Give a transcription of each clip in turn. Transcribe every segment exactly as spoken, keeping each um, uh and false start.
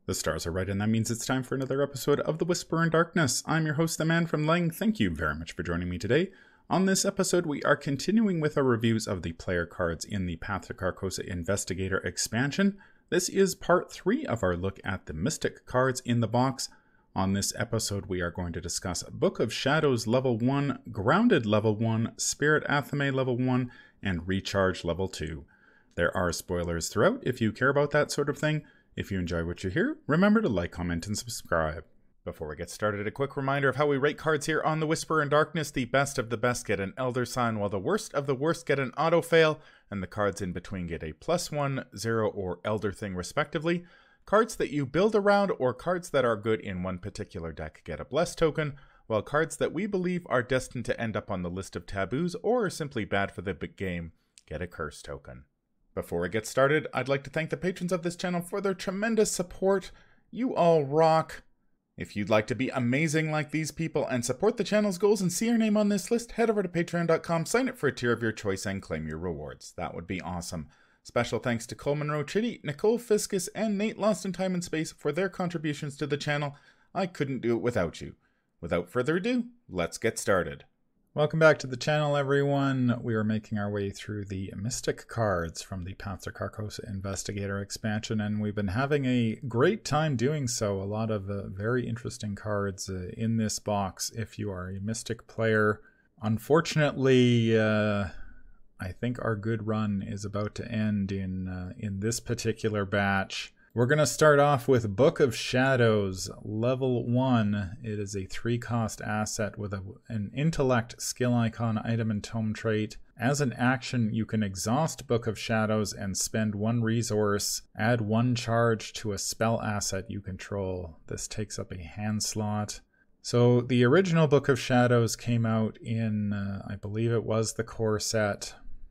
The stars are right, and that means it's time for another episode of The Whisper in Darkness. I'm your host, The Man from Lang. Thank you very much for joining me today. On this episode, we are continuing with our reviews of the player cards in the Path to Carcosa Investigator expansion. This is part three of our look at the Mystic cards in the box. On this episode, we are going to discuss Book of Shadows Level one, Grounded Level one, Spirit Athame Level one, and Recharge Level two. There are spoilers throughout if you care about that sort of thing. If you enjoy what you hear, remember to like, comment, and subscribe. Before we get started, a quick reminder of how we rate cards here on The Whisper in Darkness. The best of the best get an Elder Sign, while the worst of the worst get an Auto Fail, and the cards in between get a plus one, zero, or Elder Thing respectively. Cards that you build around or cards that are good in one particular deck get a Bless token, while cards that we believe are destined to end up on the list of taboos or are simply bad for the big game get a Curse token. Before we get started, I'd like to thank the patrons of this channel for their tremendous support. You all rock. If you'd like to be amazing like these people and support the channel's goals and see your name on this list, head over to patreon dot com, sign up for a tier of your choice, and claim your rewards. That would be awesome. Special thanks to Cole Monroe Chitty, Nicole Fiscus, and Nate Lost in Time and Space for their contributions to the channel. I couldn't do it without you. Without further ado, let's get started. Welcome back to the channel, everyone. We are making our way through the Mystic cards from the Path to Carcosa Investigator expansion, and we've been having a great time doing so. A lot of uh, very interesting cards uh, in this box if you are a Mystic player. Unfortunately, uh, I think our good run is about to end in, uh, in this particular batch. We're going to start off with Book of Shadows, Level one. It is a three-cost asset with a, an Intellect, Skill Icon, Item, and Tome trait. As an action, you can exhaust Book of Shadows and spend one resource. Add one charge to a spell asset you control. This takes up a hand slot. So the original Book of Shadows came out in, uh, I believe it was the core set.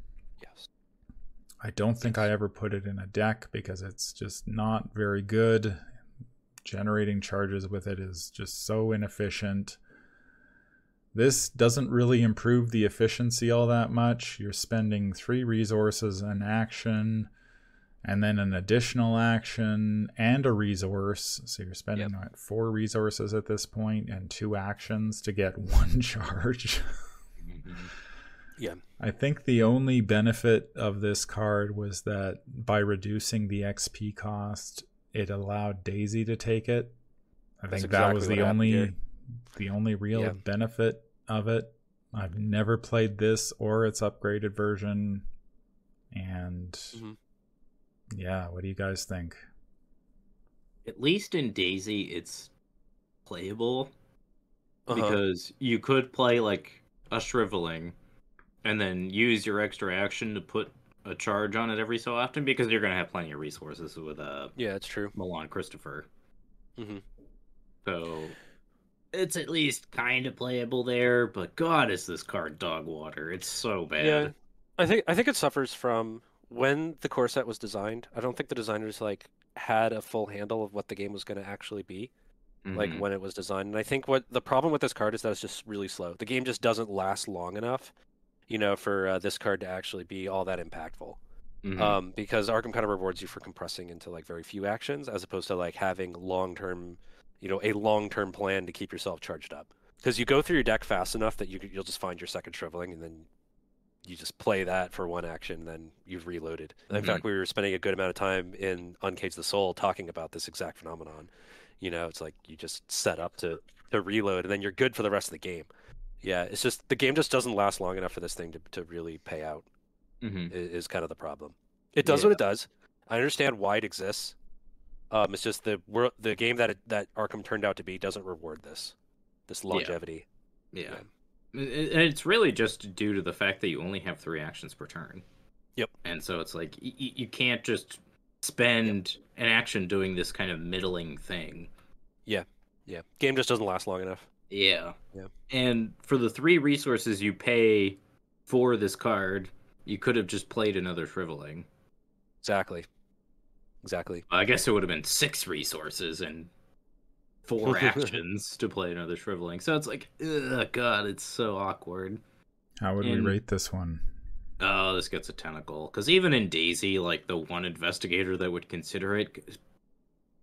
I don't think I ever put it in a deck because it's just not very good. Generating charges with it is just so inefficient. This doesn't really improve the efficiency all that much. You're spending three resources, an action, and then an additional action and a resource. So you're spending yep. what, four resources at this point and two actions to get one charge. Yeah. I think the only benefit of this card was that by reducing the X P cost, it allowed Daisy to take it. I That's think exactly that was the only here. the only real yeah. benefit of it. I've never played this or its upgraded version. And mm-hmm. yeah, what do you guys think? At least in Daisy, it's playable. Uh-huh. Because you could play like a Shriveling and then use your extra action to put a charge on it every so often, because you're going to have plenty of resources with uh, yeah, it's true. Milan Christopher. Mm-hmm. So it's at least kind of playable there, but God, is this card dog water. It's so bad. Yeah, I think I think it suffers from when the core set was designed. I don't think the designers like had a full handle of what the game was going to actually be. Mm-hmm. Like when it was designed. And I think what the problem with this card is that it's just really slow. The game just doesn't last long enough, you know, for uh, this card to actually be all that impactful. Mm-hmm. Um, because Arkham kind of rewards you for compressing into like very few actions, as opposed to like having long-term, you know, a long-term plan to keep yourself charged up. Because you go through your deck fast enough that you you'll just find your second Shriveling, and then you just play that for one action, and then you've reloaded. Mm-hmm. In fact, we were spending a good amount of time in Uncage the Soul talking about this exact phenomenon. You know, it's like you just set up to, to reload, and then you're good for the rest of the game. Yeah, it's just the game just doesn't last long enough for this thing to, to really pay out. Mm-hmm. is, is kind of the problem. It does yeah. what it does. I understand why it exists. Um, it's just the the game that it, that Arkham turned out to be doesn't reward this this longevity. Yeah. yeah, and it's really just due to the fact that you only have three actions per turn. Yep. And so it's like y- you can't just spend yep. an action doing this kind of middling thing. Yeah, yeah. Game just doesn't last long enough. Yeah. Yeah. And for the three resources you pay for this card, you could have just played another Shriveling. Exactly. Exactly. I guess it would have been six resources and four actions to play another Shriveling. So it's like, ugh, God, it's so awkward. How would and, we rate this one? Oh, this gets a tentacle. Because even in Daisy, like, the one investigator that would consider it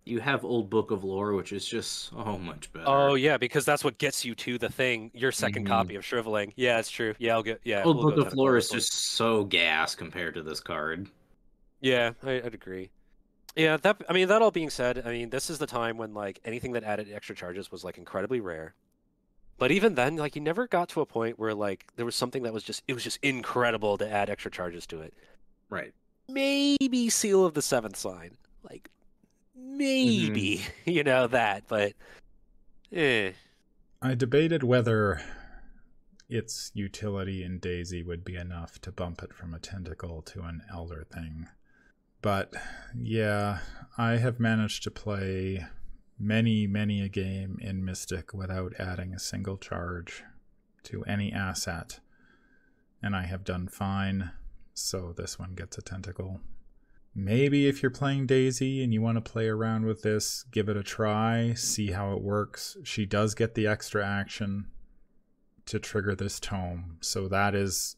you have Old Book of Lore, which is just so much better. Oh yeah, because that's what gets you to the thing. Your second mm-hmm. copy of Shriveling. Yeah, it's true. Yeah, I'll get. Yeah, Old we'll Book of Lore is just so gas compared to this card. Yeah, I, I'd agree. Yeah, that. I mean, that all being said, I mean, this is the time when like anything that added extra charges was like incredibly rare. But even then, like you never got to a point where like there was something that was just it was just incredible to add extra charges to it. Right. Maybe Seal of the Seventh Sign. Like maybe, mm-hmm. you know, that, but eh. I debated whether its utility in DayZ would be enough to bump it from a tentacle to an elder thing. But yeah, I have managed to play many, many a game in Mystic without adding a single charge to any asset, and I have done fine, so this one gets a tentacle. Maybe if you're playing DayZ and you want to play around with this, give it a try, see how it works. She does get the extra action to trigger this tome, so that is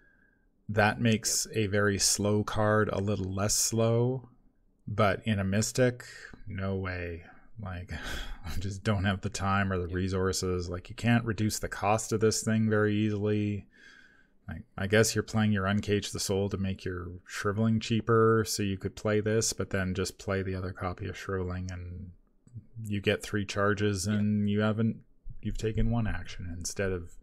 that makes a very slow card a little less slow, but in a Mystic, no way. Like, I just don't have the time or the resources. Like, you can't reduce the cost of this thing very easily. Like, I guess you're playing your Uncage the Soul to make your Shriveling cheaper, so you could play this, but then just play the other copy of Shriveling, and you get three charges, and yeah. you haven't, you've taken one action instead of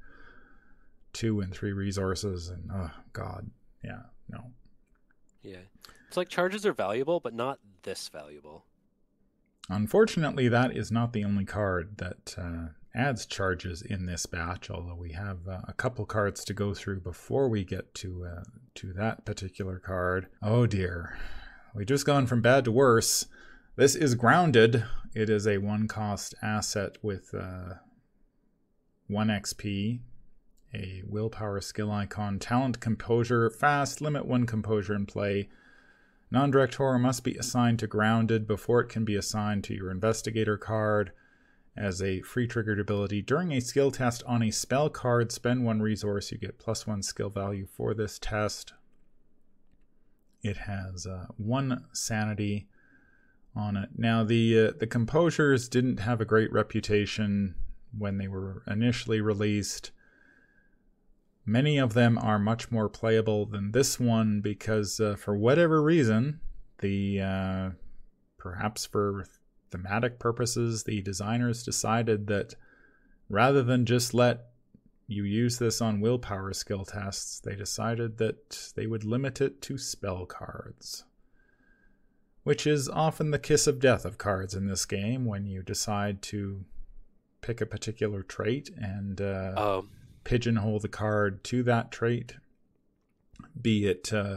two and three resources, and oh god, yeah, no. Yeah. It's like charges are valuable, but not this valuable. Unfortunately, that is not the only card that uh, adds charges in this batch, although we have uh, a couple cards to go through before we get to uh, to that particular card. Oh dear. We've just gone from bad to worse. This is Grounded. It is a one-cost asset with uh, one X P, a willpower skill icon, talent, composure, fast, limit one composure in play. Non-direct horror must be assigned to Grounded before it can be assigned to your Investigator card. As a free triggered ability, during a skill test on a spell card, spend one resource. You get plus one skill value for this test. It has uh, one sanity on it. Now, the uh, the composures didn't have a great reputation when they were initially released. Many of them are much more playable than this one because uh, for whatever reason, the uh, perhaps for thematic purposes, the designers decided that rather than just let you use this on willpower skill tests, they decided that they would limit it to spell cards. Which is often the kiss of death of cards in this game when you decide to pick a particular trait and uh, um. pigeonhole the card to that trait, be it uh,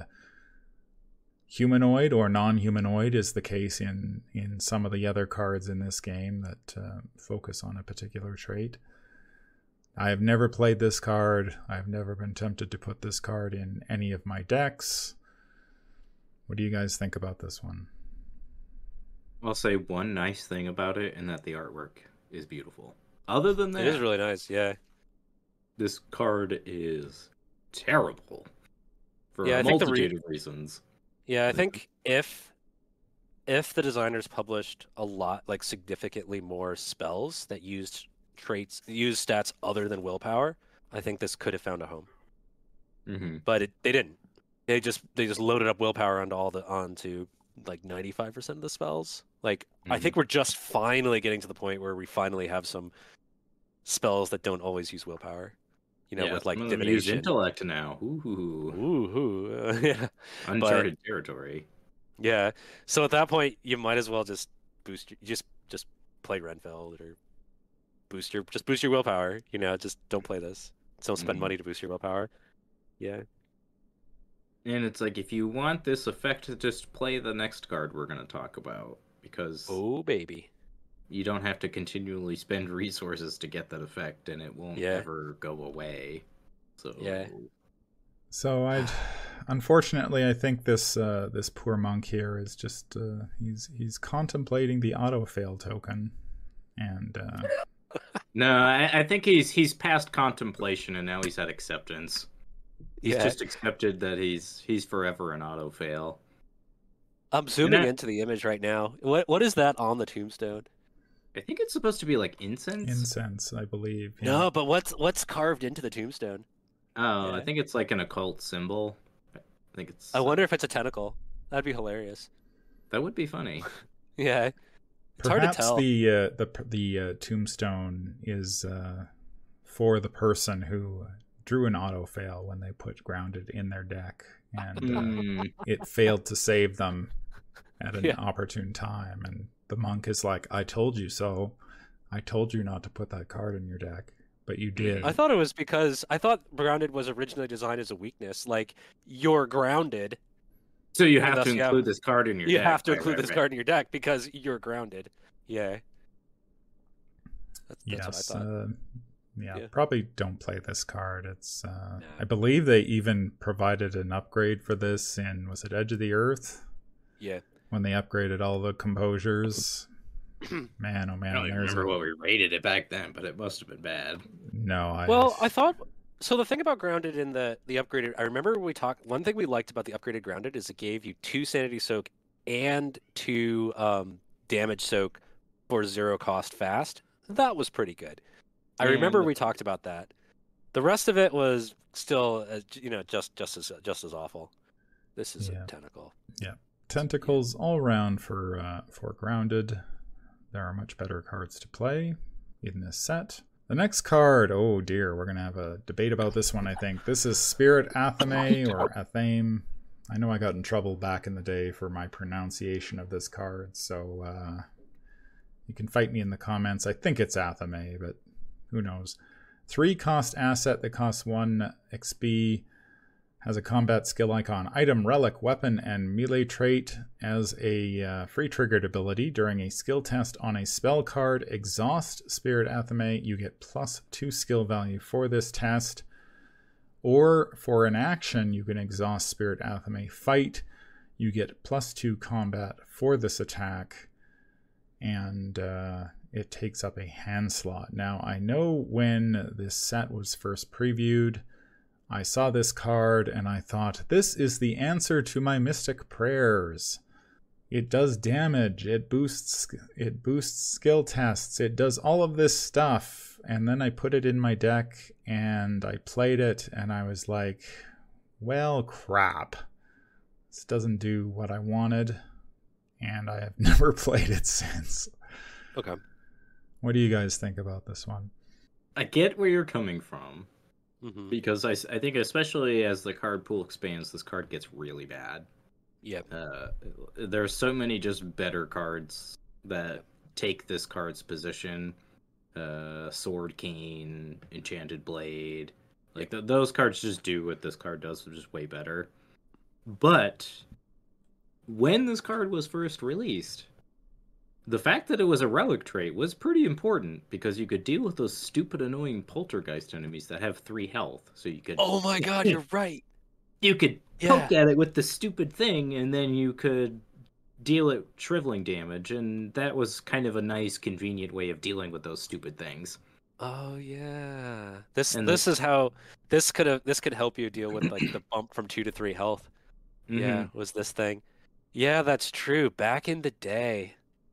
humanoid or non-humanoid is the case in, in some of the other cards in this game that uh, focus on a particular trait. I have never played this card. I've never been tempted to put this card in any of my decks. What do you guys think about this one? I'll say one nice thing about it, and that the artwork is beautiful. Other than that, it is really nice, yeah. This card is terrible for yeah, a I think multitude the re- of reasons. Yeah, I think if if the designers published a lot, like significantly more spells that used traits, used stats other than willpower, I think this could have found a home. Mm-hmm. But it, they didn't. They just they just loaded up willpower onto all the onto like ninety-five percent of the spells. Like mm-hmm. I think we're just finally getting to the point where we finally have some spells that don't always use willpower. You know, yeah, with like some of them use intellect now. Ooh, ooh, uh, yeah, uncharted but, territory. Yeah, so at that point, you might as well just boost, your, just just play Renfeld or boost your just boost your willpower. You know, just don't play this. Don't spend mm. money to boost your willpower. Yeah. And it's like if you want this effect, just play the next card we're going to talk about because oh baby. You don't have to continually spend resources to get that effect, and it won't yeah. ever go away. So yeah. So I, unfortunately, I think this uh, this poor monk here is just uh, he's he's contemplating the auto fail token, and uh... no, I, I think he's he's past contemplation, and now he's at acceptance. He's yeah. just accepted that he's he's forever an auto fail. I'm zooming I, into the image right now. What what is that on the tombstone? I think it's supposed to be like incense. Incense, I believe. Yeah. No, but what's what's carved into the tombstone? Oh, Yeah. I think it's like an occult symbol. I think it's. I wonder if it's a tentacle. That'd be hilarious. That would be funny. Yeah. It's Perhaps hard to tell. the uh, the the uh, tombstone is uh, for the person who drew an auto fail when they put grounded in their deck, and uh, Mm. it failed to save them at an Yeah. opportune time. And the monk is like, "I told you so. I told you not to put that card in your deck, but you did." I thought it was because I thought grounded was originally designed as a weakness. Like you're grounded, So you And have thus to you include have- this card in your you deck. have to Right, include right, this right. card in your deck because you're grounded. Yeah. That's, that's Yes. what I thought. Uh, yeah, Yeah. probably don't play this card. It's. Uh, No. I believe they even provided an upgrade for this in, was it Edge of the Earth? Yeah. When they upgraded all the composures. Man, oh I man, don't even there's remember a, what we rated it back then, but it must have been bad. no. I, Well, I thought so. The thing about grounded in the the upgraded, I remember we talked. One thing we liked about the upgraded grounded is it gave you two sanity soak and two um, damage soak for zero cost fast. That was pretty good. I remember And- we talked about that. The rest of it was still, uh, you know, just just as just as awful. This is Yeah. a tentacle. tentacles all around for uh, for grounded. There are much better cards to play in this set. The next card, oh dear, we're gonna have a debate about this one. I think this is Spirit Athame or Athame. I know I got in trouble back in the day for my pronunciation of this card, so uh, you can fight me in the comments. I think it's Athame, but who knows? Three cost asset that costs one X P. Has a combat skill icon, item, relic, weapon, and melee trait as a uh, free triggered ability. During a skill test on a spell card, Exhaust Spirit Athame, you get plus two skill value for this test. Or for an action, you can exhaust Spirit Athame Fight. You get plus two combat for this attack. And uh, it takes up a hand slot. Now, I know when this set was first previewed, I saw this card and I thought, this is the answer to my Mystic Prayers. It does damage, it boosts it boosts skill tests, it does all of this stuff. And then I put it in my deck and I played it and I was like, well, crap. This doesn't do what I wanted. And I have never played it since. Okay. What do you guys think about this one? I get where you're coming from. Mm-hmm. Because I, s- I think especially as the card pool expands, this card gets really bad. Yeah. Uh, there's so many just better cards that take this card's position. Uh, Sword Cane, Enchanted Blade. Like th- those cards just do what this card does, which is way better. But when this card was first released, the fact that it was a relic trait was pretty important because you could deal with those stupid, annoying poltergeist enemies that have three health. So you could Oh my God, you're right. you could Yeah. poke at it with the stupid thing, and then you could deal it shriveling damage, and that was kind of a nice, convenient way of dealing with those stupid things. Oh yeah. This And this is how this could have this could help you deal with like the bump from two to three health. Yeah, was this thing. Yeah, that's true. Back in the day.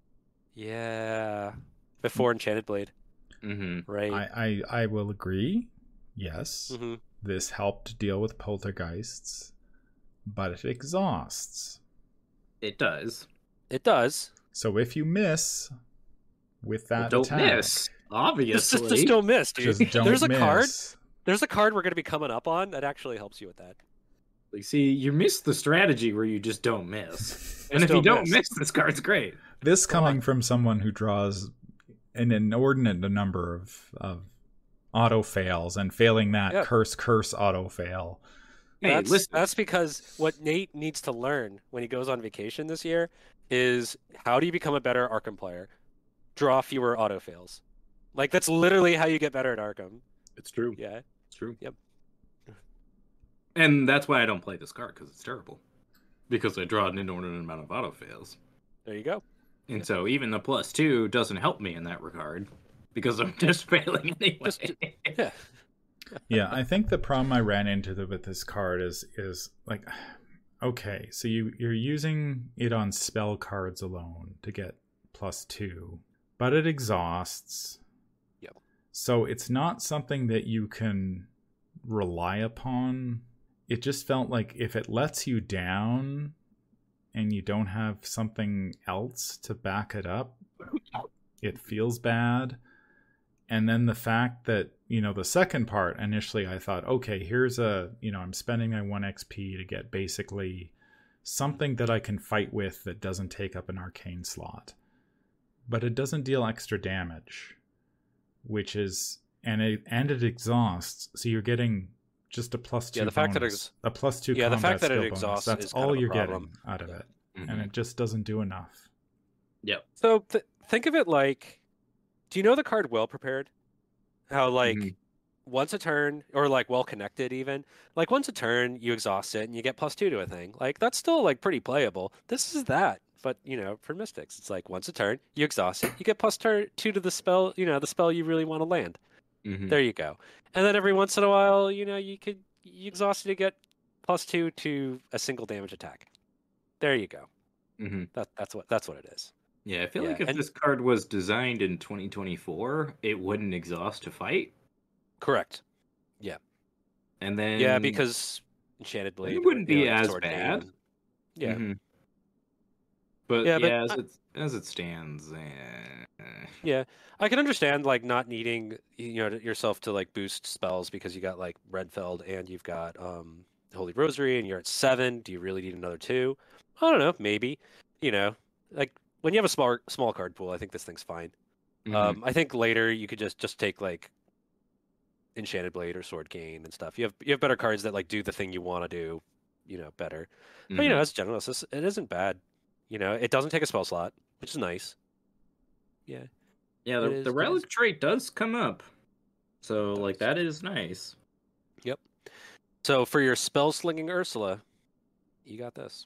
Yeah. Before Enchanted Blade. Mm-hmm. Right. I, I, I will agree. Yes. Mm-hmm. This helped deal with poltergeists, but it exhausts. It does. It does. So if you miss with that Don't attack, miss, Just, obviously. just don't miss, dude. just don't There's a miss. card. There's a card we're going to be coming up on that actually helps you with that. Like, see, you missed the strategy where you just don't miss. And Just if you don't don't miss. miss, this card's great. This Come coming on. from someone who draws an inordinate number of, of auto fails and failing that Yeah. curse curse auto fail. Hey, that's, listen. that's because what Nate needs to learn when he goes on vacation this year is how do you become a better Arkham player? Draw fewer auto fails. Like that's literally how you get better at Arkham. It's true. Yeah. It's true. Yep. And that's why I don't play this card, because it's terrible. Because I draw an inordinate amount of auto fails. There you go. And Yeah. so even the plus two doesn't help me in that regard. Because I'm just failing anyway. Just- Yeah. Yeah, I think the problem I ran into the, with this card is is like okay, so you, you're using it on spell cards alone to get plus two, but it exhausts. Yep. So it's not something that you can rely upon. It just felt like if it lets you down and you don't have something else to back it up, it feels bad. And then the fact that, you know, the second part, initially I thought, okay, here's a, you know, I'm spending my one X P to get basically something that I can fight with that doesn't take up an arcane slot. But it doesn't deal extra damage, which is, and it, and it exhausts, so you're getting just a plus two yeah, the fact bonus, that ex- a plus two yeah, the combat fact that it skill exhausts bonus. That's is kind all of a you're problem. getting out of Yeah. it. Mm-hmm. And it just doesn't do enough. Yep. So th- think of it like, do you know the card Well Prepared? How like Mhm. once a turn, or like Well Connected even, like once a turn you exhaust it and you get plus two to a thing. Like that's still like pretty playable. This is that, but you know, for Mystics, it's like once a turn you exhaust it, you get plus tur- two to the spell. You know, the spell you really want to land. Mhm. There you go. And then every once in a while, you know, you could you exhaust it to get plus two to a single damage attack. There you go. Mhm. That that's what that's what it is. Yeah, I feel Yeah, like if and- this card was designed in twenty twenty-four, it wouldn't exhaust to fight. Correct. And then Yeah, because Enchanted Blade it wouldn't you know, be like as Sword Cane bad. and- yeah. Mhm. But Yeah, yeah, but as it as it stands, eh, Yeah, I can understand like not needing you know yourself to like boost spells because you got like Redfeld and you've got um Holy Rosary and you're at seven. Do you really need another two? I don't know, maybe. You know, like when you have a small small card pool, I think this thing's fine. mhm. Um, I think later you could just just take like Enchanted Blade or Sword Cane and stuff. You have you have better cards that like do the thing you want to do, you know, better. But you know, Mhm. as general, it's just- it isn't bad. You know, it doesn't take a spell slot, which is nice. Yeah. yeah, it the, is- the it relic is. trait does come up, so It like does. that is nice. So for your spell slinging Ursula, you got this.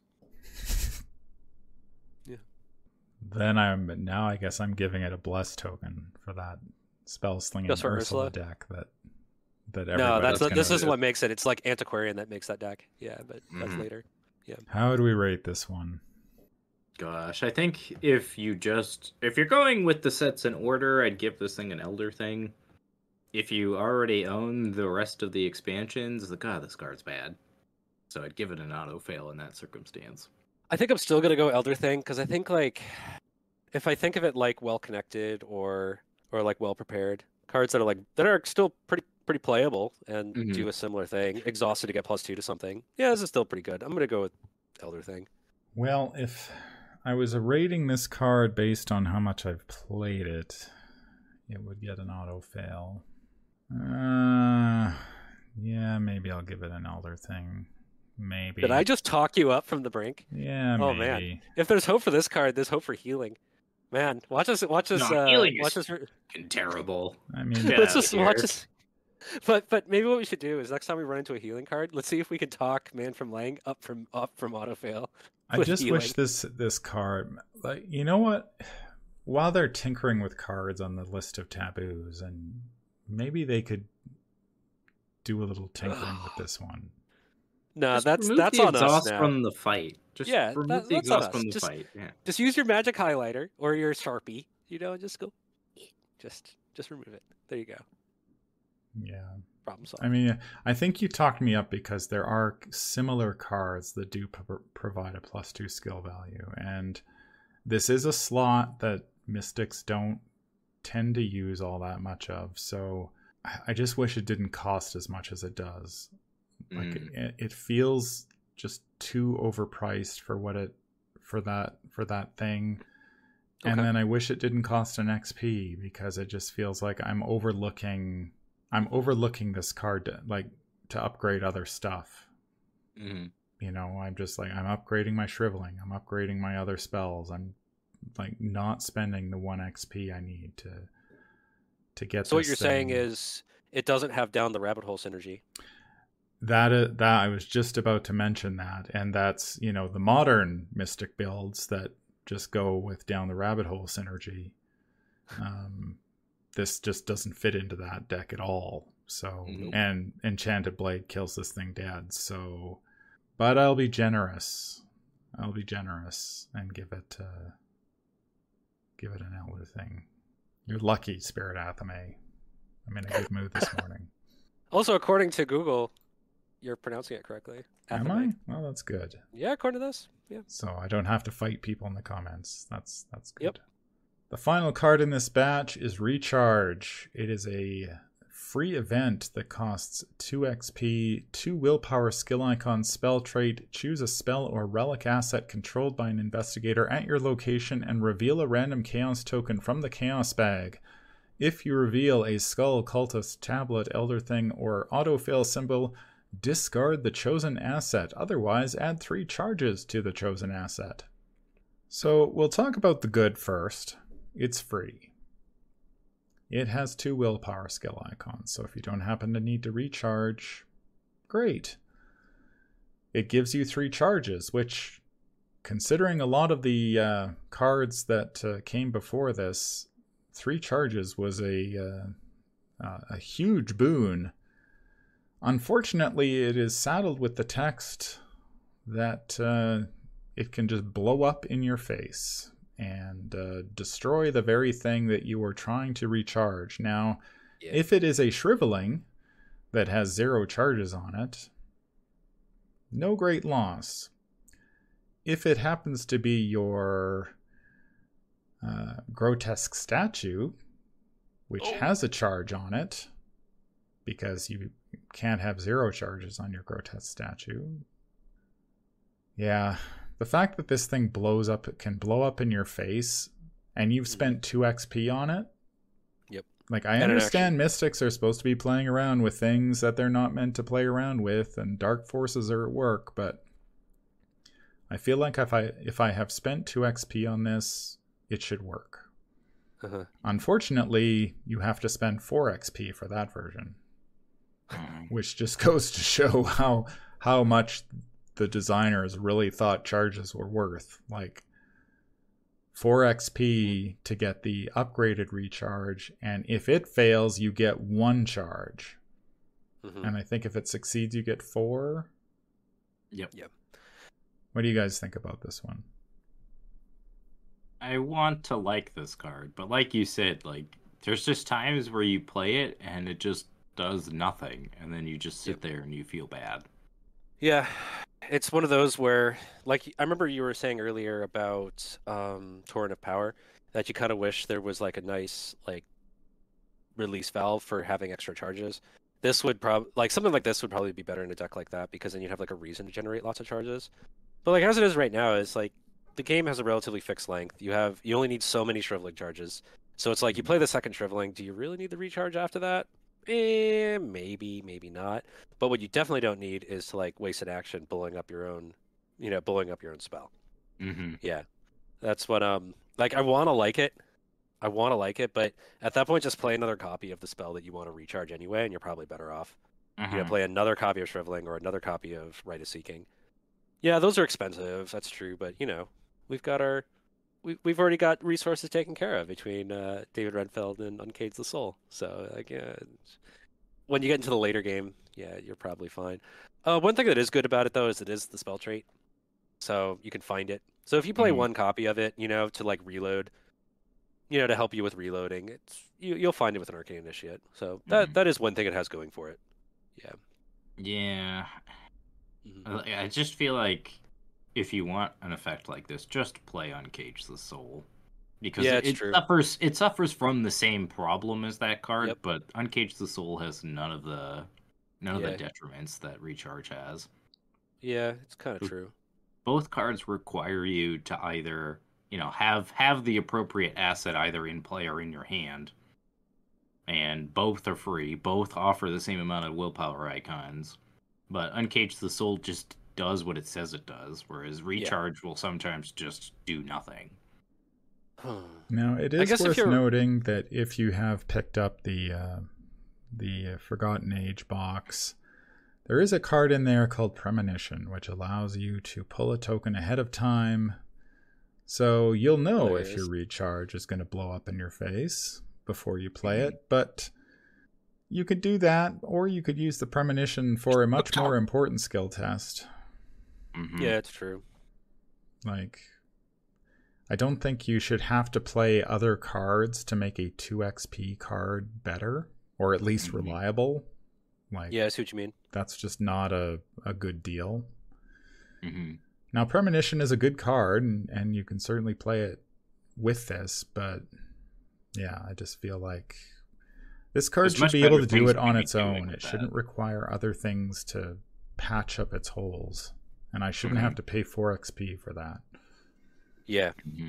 Then I'm now I guess I'm giving it a bless token for that spell slinging Just for Ursula, Ursula? deck that that No, everybody's that's gonna this isn't do. what makes it. It's like Antiquarian that makes that deck. Yeah, but that's Mhm. later. How would we rate this one? Gosh, I think if you just if you're going with the sets in order, I'd give this thing an Elder Thing. If you already own the rest of the expansions, the god, this card's bad. So I'd give it an auto fail in that circumstance. I think I'm still gonna go Elder Thing because I think like if I think of it like well connected or or like well prepared cards that are like that are still pretty pretty playable and Mhm. do a similar thing, exhausted to get plus two to something. Yeah, this is still pretty good. I'm gonna go with Elder Thing. Well, if I was rating this card based on how much I've played it, it would get an auto fail. Uh, yeah, maybe I'll give it an Elder Thing. Maybe. Did I just talk you up from the brink? Yeah, Oh, maybe. man. If there's hope for this card, there's hope for healing. Man, watch us, watch us, No, uh, healing watch is- us. Fucking terrible. I mean, Get Let's outta just watch here. us. But but maybe what we should do is next time we run into a healing card, let's see if we can talk Man from Lang up from up from auto fail. I with just healing. wish this this card, like, you know what? While they're tinkering with cards on the list of taboos, and maybe they could do a little tinkering with this one. No, Just that's remove that's the on us exhaust now. from the fight. Just Yeah, remove that- the that's on exhaust us. from the Just- fight. Yeah. Just use your magic highlighter or your Sharpie, you know, and just go, just just remove it. There you go. Yeah. Problem solved. I mean, I think you talked me up because there are similar cards that do pro- provide a plus two skill value. And this is a slot that Mystics don't tend to use all that much of. So I I just wish it didn't cost as much as it does. Like Mm. it, it feels just too overpriced for what it for that for that thing. And Okay. then I wish it didn't cost an X P because it just feels like I'm overlooking I'm overlooking this card to, like to upgrade other stuff. Mhm. You know, I'm just like I'm upgrading my shriveling, I'm upgrading my other spells. I'm like not spending the one X P I need to to get So what this you're saying thing. is it doesn't have down the rabbit hole synergy. That uh, that I was just about to mention that, and that's, you know, the modern Mystic builds that just go with down the rabbit hole synergy. Um, this just doesn't fit into that deck at all. So, Nope. and Enchanted Blade kills this thing dead. So, But I'll be generous. I'll be generous and give it uh, give it an elder thing. You're lucky, Spirit Athame. I'm in a good mood this morning. Also, according to Google, you're pronouncing it correctly. Am I? Well, that's good. Yeah, according to this. Yeah. So I don't have to fight people in the comments. That's that's good. Yep. The final card in this batch is Recharge. It is a free event that costs two X P, two willpower skill icon spell trait, choose a spell or relic asset controlled by an investigator at your location, and reveal a random chaos token from the chaos bag. If you reveal a skull, cultist, tablet, elder thing, or autofill symbol, discard the chosen asset. Otherwise, add three charges to the chosen asset. So we'll talk about the good first. It's free. It has two willpower skill icons, so if you don't happen to need to recharge, great. It gives you three charges, which, considering a lot of the uh, cards that uh, came before this, three charges was a uh, uh, a huge boon. Unfortunately, it is saddled with the text that uh, it can just blow up in your face and uh, destroy the very thing that you were trying to recharge. Now, yeah. If it is a shriveling that has zero charges on it, no great loss. If it happens to be your uh, grotesque statue, which oh. has a charge on it, because you can't have zero charges on your grotesque statue. Yeah, the fact that this thing blows up, it can blow up in your face, and you've spent two X P on it. Yep. Like, I understand Mystics are supposed to be playing around with things that they're not meant to play around with, and dark forces are at work, but I feel like if I if I have spent two X P on this, it should work. Uh-huh. Unfortunately, you have to spend four X P for that version. Which just goes to show how how much the designers really thought charges were worth. Like, four X P to get the upgraded recharge, and if it fails, you get one charge. Mm-hmm. And I think if it succeeds, you get four. Yep. Yep. What do you guys think about this one? I want to like this card, but like you said, like, there's just times where you play it and it just does nothing, and then you just sit yep. there and you feel bad. Yeah, it's one of those where, like, I remember you were saying earlier about um, Torrent of Power, that you kind of wish there was, like, a nice, like, release valve for having extra charges. This would probably, like, something like this would probably be better in a deck like that, because then you'd have, like, a reason to generate lots of charges. But, like, as it is right now, it's, like, the game has a relatively fixed length. You have, you only need so many Shriveling charges. So it's like, you play the second Shriveling, do you really need the recharge after that? Eh, maybe, maybe not. But what you definitely don't need is to, like, waste an action blowing up your own, you know, blowing up your own spell. Mm-hmm. Yeah, that's what um, like, I want to like it, I want to like it, but at that point, just play another copy of the spell that you want to recharge anyway, and you're probably better off. Mm-hmm. You know, play another copy of Shriveling or another copy of Rite of Seeking. Yeah, those are expensive. That's true, but you know, we've got our. We, we've already got resources taken care of between uh, David Renfeld and Uncaged the Soul. So, like, yeah, when you get into the later game, yeah, you're probably fine. Uh, one thing that is good about it, though, is it is the spell trait. So you can find it. So if you play mm-hmm. one copy of it, you know, to, like, reload, you know, to help you with reloading, it's you, you'll find it with an Arcane Initiate. So that mm-hmm. that is one thing it has going for it. Yeah. Yeah. Mm-hmm. I just feel like if you want an effect like this, just play Uncaged the Soul, because yeah, it, it true. suffers it suffers from the same problem as that card, yep. but Uncaged the Soul has none of the none yeah. of the detriments that Recharge has. Yeah, it's kind of true. Both cards require you to either, you know, have have the appropriate asset either in play or in your hand, and both are free. Both offer the same amount of willpower icons, but Uncaged the Soul just does what it says it does, whereas Recharge yeah. will sometimes just do nothing. Now, it is worth noting that if you have picked up the uh, the Forgotten Age box, there is a card in there called Premonition, which allows you to pull a token ahead of time, so you'll know there if is. your recharge is going to blow up in your face before you play mm-hmm. it, but you could do that, or you could use the Premonition for a much more important skill test. Mm-hmm. Yeah, it's true. Like, I don't think you should have to play other cards to make a two X P card better, or at least Mm-hmm. reliable. Like, Yeah, I see what you mean. That's just not a, a good deal. Mm-hmm. Now, Premonition is a good card, and, and you can certainly play it with this, but yeah, I just feel like this card There's should much be able better to do things it we on could be its doing own. with It that. shouldn't require other things to patch up its holes, and I shouldn't Mhm. have to pay four X P for that. Yeah. Mm-hmm.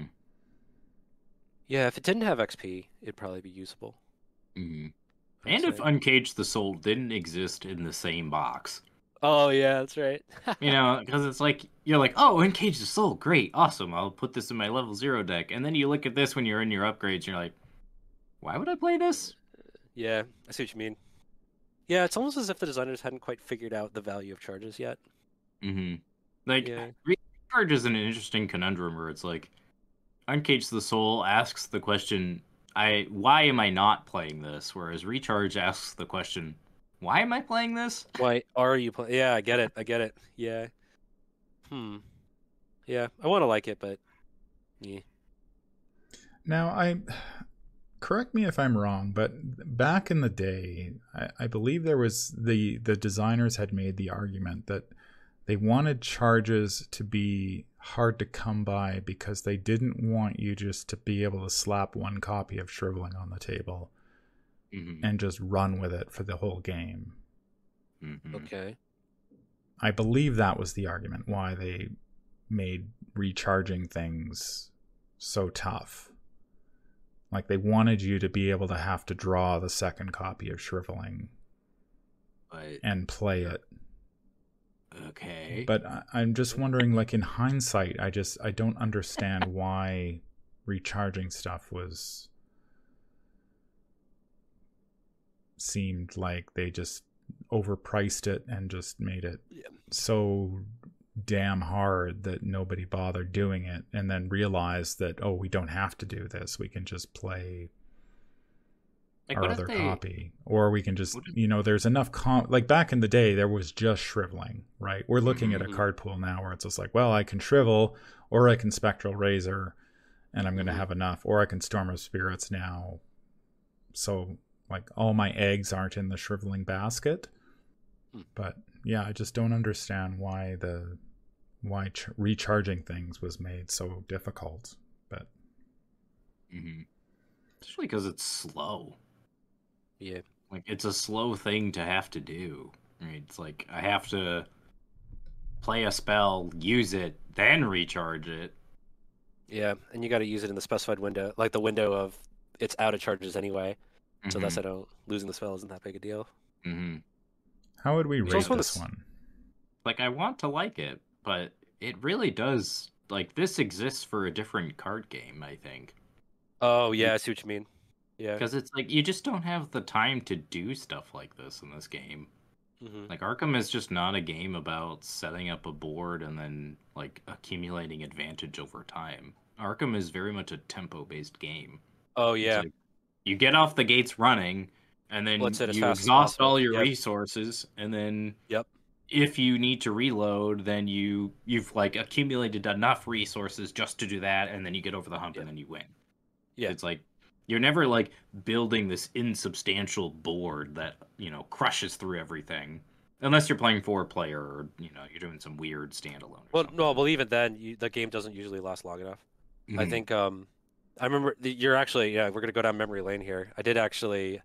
Yeah, if it didn't have X P, it'd probably be usable. Mm-hmm. I would And if say. Uncaged the Soul didn't exist in the same box. Oh, yeah, that's right. You know, because it's like, you're like, oh, Uncaged the Soul, great, awesome, I'll put this in my level zero deck. And then you look at this when you're in your upgrades, and you're like, why would I play this? Yeah, I see what you mean. Yeah, it's almost as if the designers hadn't quite figured out the value of charges yet. Mm-hmm. Like, Yeah. Recharge is an interesting conundrum where it's like, Uncaged the Soul asks the question, I why am I not playing this? Whereas Recharge asks the question, why am I playing this? Why are you playing? Yeah, I get it. I get it. Yeah. Hmm. Yeah, I want to like it, but yeah. Now, I correct me if I'm wrong, but back in the day, I, I believe there was the the designers had made the argument that they wanted charges to be hard to come by because they didn't want you just to be able to slap one copy of Shriveling on the table Mm-hmm. and just run with it for the whole game. Mm-hmm. Okay. I believe that was the argument why they made recharging things so tough. Like, they wanted you to be able to have to draw the second copy of Shriveling But, and play it. okay. But I, I'm just wondering, like, in hindsight, I just I don't understand why recharging stuff was seemed like they just overpriced it and just made it Yeah. so damn hard that nobody bothered doing it, and then realized that, oh, we don't have to do this, we can just play Like, our what if other they- copy, or we can just, What if- you know, there's enough com- like back in the day there was just Shriveling, right? We're looking at a Mhm. card pool now where it's just like, well, I can Shrivel, or I can Spectral Razor, and I'm going to Mhm. have enough, or I can Storm of Spirits now, so like all my eggs aren't in the Shriveling basket. Hmm. But yeah, I just don't understand why the why ch- recharging things was made so difficult. But Mhm. Especially because it's slow. Yeah. Like, it's a slow thing to have to do. Right? It's like, I have to play a spell, use it, then recharge it. Yeah, and you got to use it in the specified window, like the window of it's out of charges anyway. So that's I don't losing the spell isn't that big a deal. Mm-hmm. how would we It's rate also this this- one? Like, I want to like it, but it really does. Like, this exists for a different card game, I think. Oh yeah, I see what you mean. Yeah. Because it's like, you just don't have the time to do stuff like this in this game. hmm Like, Arkham is just not a game about setting up a board and then, like, accumulating advantage over time. Arkham is very much a tempo-based game. Oh It's yeah. like, you get off the gates running, and then Let's hit as you fast as exhaust possible. all your Yep. resources, and then Yep. if you need to reload, then you you've like accumulated enough resources just to do that, and then you get over the hump, Yeah. and then you win. Yeah. It's like you're never like building this insubstantial board that, you know, crushes through everything, unless you're playing four player or, you know, you're doing some weird standalone. Or Well, something. no, well even then, you, the game doesn't usually last long enough. I Mhm. think um, I remember the, you're actually yeah. We're gonna go down memory lane here. I did actually,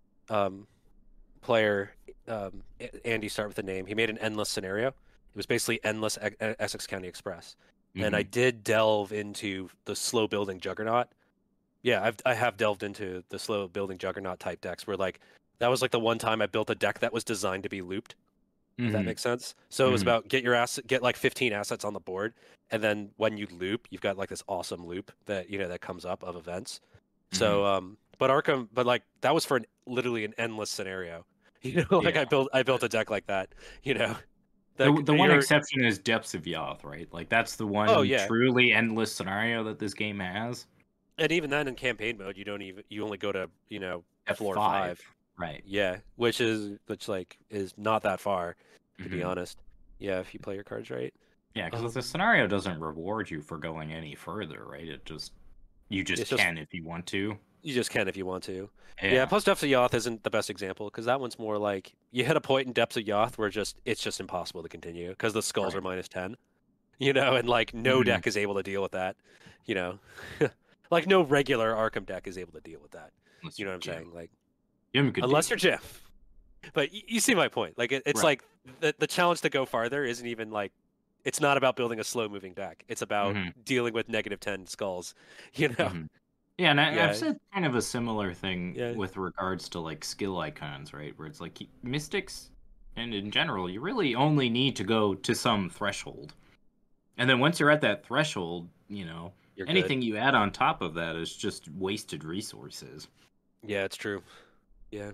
um, player um A- Andy start with the name. He made an endless scenario. It was basically endless E- E- Essex County Express, and I Mhm. did delve into the slow building Juggernaut. Yeah, I've I have delved into the slow building Juggernaut type decks where like that was like the one time I built a deck that was designed to be looped. If that Mhm. makes sense. So it was Mhm. about get your ass get like fifteen assets on the board, and then when you loop, you've got like this awesome loop that you know that comes up of events. So um, but Arkham, but like that was for an, literally an endless scenario. You know, like I Yeah. built I built a deck like that. You know, The, That- the one you're- exception is Depths of Yoth, right? Like, that's the one Oh, yeah. truly endless scenario that this game has. and even then in campaign mode, you don't even you only go to you know F floor five. five. Right. Yeah, which is which like is not that far to be Mhm. honest. Yeah, if you play your cards right. Yeah, because Um, the scenario doesn't reward you for going any further, right? It just you just It's just- can if you want to. You just can if you want to. Yeah. Yeah, plus Depths of Yoth isn't the best example because that one's more like you hit a point in Depths of Yoth where just it's just impossible to continue because the skulls Right. are minus ten, you know, and like no Mhm. deck is able to deal with that, you know, like no regular Arkham deck is able to deal with that. Unless You know you're what I'm Jim. saying? Like Jim could unless do you're Jim. But y- you see my point. Like it, it's Right. like the the challenge to go farther isn't even like it's not about building a slow moving deck. It's about Mhm. dealing with negative ten skulls. You know. Mhm. Yeah, and I, Yeah. I've said kind of a similar thing Yeah. with regards to like skill icons, right? Where it's like mystics, and in general, you really only need to go to some threshold, and then once you're at that threshold, you know, You're anything good. you add on top of that is just wasted resources. Yeah, it's true. Yeah.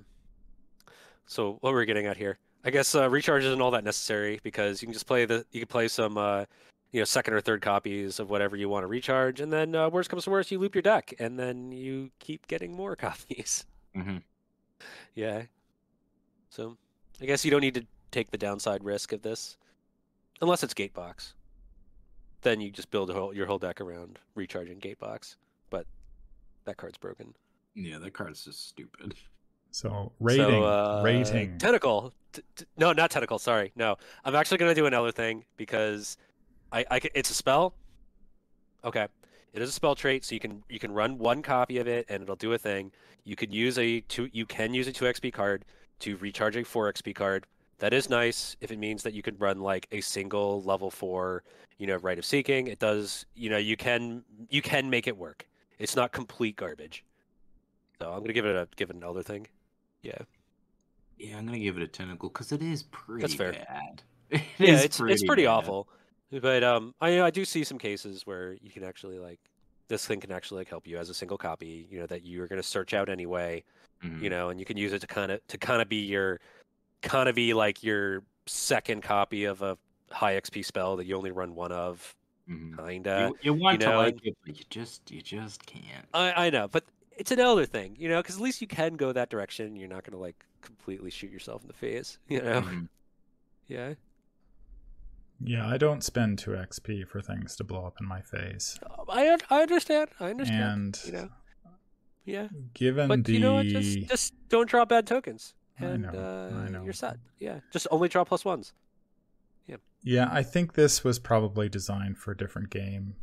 So what we're getting at here, I guess uh, recharge isn't all that necessary because you can just play the you can play some uh, you know second or third copies of whatever you want to recharge, and then uh, worst comes to worst, you loop your deck, and then you keep getting more copies. Mm-hmm. Yeah. So I guess you don't need to take the downside risk of this, unless it's Gatebox. Then you just build a whole, your whole deck around recharging Gatebox, but that card's broken. Yeah, that card's just stupid. So rating, So, uh, rating. Tentacle. T- t- no, not tentacle. Sorry, no. I'm actually gonna do another thing because I, I, c- it's a spell. Okay, it is a spell trait, so you can you can run one copy of it and it'll do a thing. You could use a two. You can use a two X P card to recharge a four X P card. That is nice if it means that you can run like a single level four, you know, Rite of Seeking. It does, you know, you can you can make it work. It's not complete garbage. So I'm gonna give it a give it another thing. Yeah. Yeah, I'm gonna give it a tentacle because it is pretty That's fair. bad. It Yeah, is it's it's pretty bad. awful. But um, I I do see some cases where you can actually like this thing can actually like help you as a single copy. You know that you're gonna search out anyway. Mhm. You know, and you can use it to kind of to kind of be your kind of be like your second copy of a high X P spell that you only run one of. Mhm. Kinda. You, you want you know, to like and- it, but you just you just can't. I I know, but it's another thing. You know, because at least you can go that direction. You're not gonna like completely shoot yourself in the face. You know. Mhm. Yeah. Yeah, I don't spend two X P for things to blow up in my face. I un- I understand. I understand. And you know. Yeah. given But the you know what? Just just don't draw bad tokens, I and know, uh, I know. you're set. Yeah. Just only draw plus ones. Yeah, I think this was probably designed for a different game.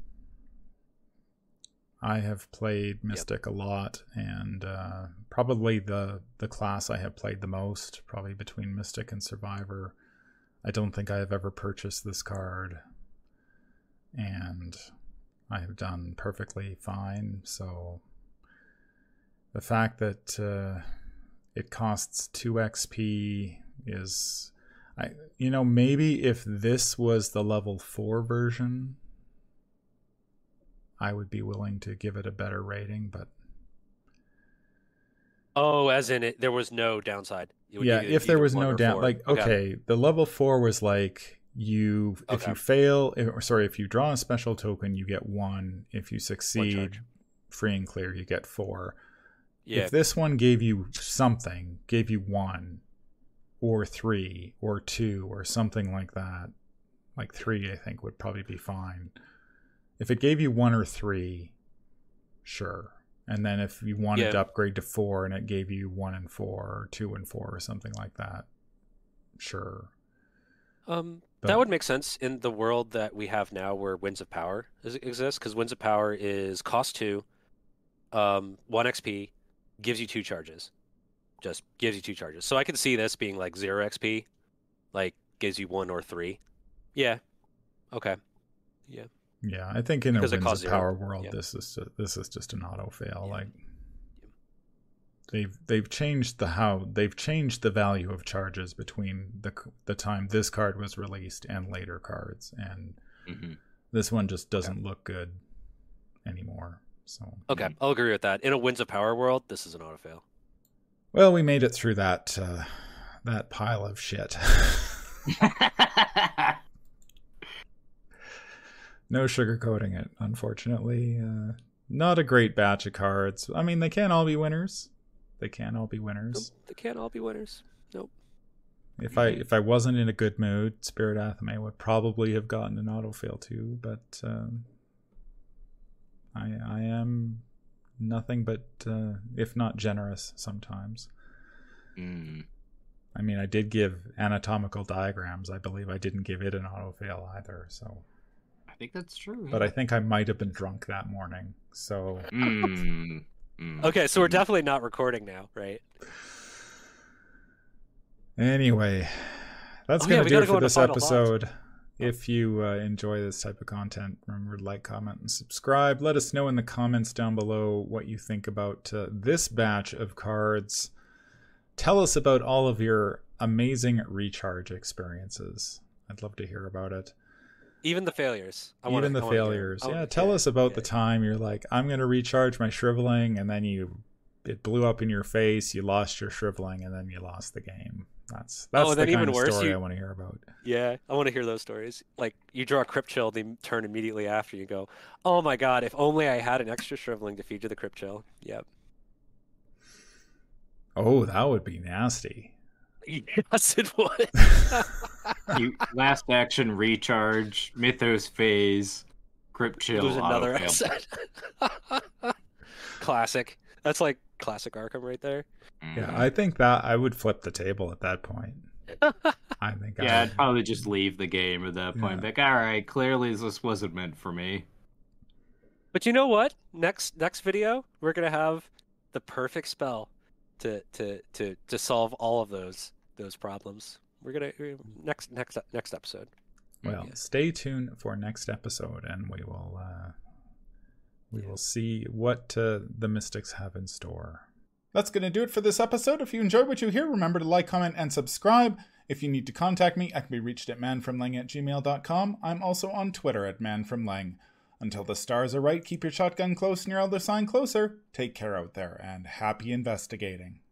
I have played Mystic a lot, and uh, probably the the class I have played the most, probably between Mystic and Survivor. I don't think I have ever purchased this card, and I have done perfectly fine. So the fact that uh, it costs two X P is, I you know, maybe if this was the level four version, I would be willing to give it a better rating, but Oh, as in it, there was no downside. It would yeah, give you if there either was one no or doubt, four. like okay. the level four was like you if Okay. you fail, or sorry, if you draw a special token, you get one. If you succeed, charge. free and clear, you get four. Yeah. If this one gave you something, gave you one, or three, or two, or something like that, like three, I think would probably be fine. If it gave you one or three, sure. And then if you wanted Yeah. to upgrade to four and it gave you one and four, or two and four, or something like that, sure. Um, But- that would make sense in the world that we have now, where Winds of Power is, exists, because Winds of Power is cost two, um, one X P, gives you two charges, just gives you two charges. So I could see this being like zero X P, like gives you one or three. Yeah. Okay. Yeah. Yeah, I think in a Because it Winds costs of zero. Power world, Yeah. this is ju- this is just an auto fail. Yeah. Like they've they've changed the how they've changed the value of charges between the c- the time this card was released and later cards, and Mhm. this one just doesn't look good anymore. So Okay. I'll agree with that. In a Winds of Power world, this is an auto fail. well, we made it through that uh, that pile of shit. No sugarcoating it, unfortunately. Uh, not a great batch of cards. I mean, they can't all be winners. They can't all be winners. They can't all be winners. Nope. If I if I wasn't in a good mood, Spirit Athame would probably have gotten an autofill too, but um, I I am nothing but uh, if not generous sometimes. Mm. I mean, I did give anatomical diagrams. I believe I didn't give it an autofail either, so I think that's true. But I think I might have been drunk that morning. So mm. Mm. Okay, so we're definitely not recording now, right? Anyway, that's Oh, going yeah, to we do gotta it go for into this final episode. thoughts. If you uh, enjoy this type of content, remember to like, comment, and subscribe. Let us know in the comments down below what you think about uh, this batch of cards. Tell us about all of your amazing recharge experiences. I'd love to hear about it. Even the failures. I Even wanna, the I wanna hear- failures. I Yeah, wanna tell hear- us about yeah. the time you're like, I'm going to recharge my shriveling, and then you it blew up in your face, you lost your shriveling, and then you lost the game. That's that's Oh, the then kind even of worse, story you- I want to hear about. Yeah, I want to hear those stories. Like, you draw a Crypt Chill, they turn immediately after. You go, oh my god, if only I had an extra shriveling to feed you the Crypt Chill. Yep. Oh, that would be nasty. Yes, it would. You last action recharge, Mythos phase, Crypt Chill. Lose another autofail. asset. Classic. That's like classic Arkham right there. Yeah, I think that I would flip the table at that point. I think Yeah, I I'd probably just leave the game at that point. Yeah. Like, all right, clearly this wasn't meant for me. But you know what? Next next video, we're gonna have the perfect spell to to to to solve all of those those problems. We're gonna next next next episode. Well, Yeah. stay tuned for next episode, and we will uh, we will see what uh, the Mystics have in store. That's going to do it for this episode. If you enjoyed what you hear, remember to like, comment, and subscribe. If you need to contact me, I can be reached at manfromlang at gmail dot com. I'm also on Twitter at manfromlang. Until the stars are right, keep your shotgun close and your elder sign closer. Take care out there, and happy investigating.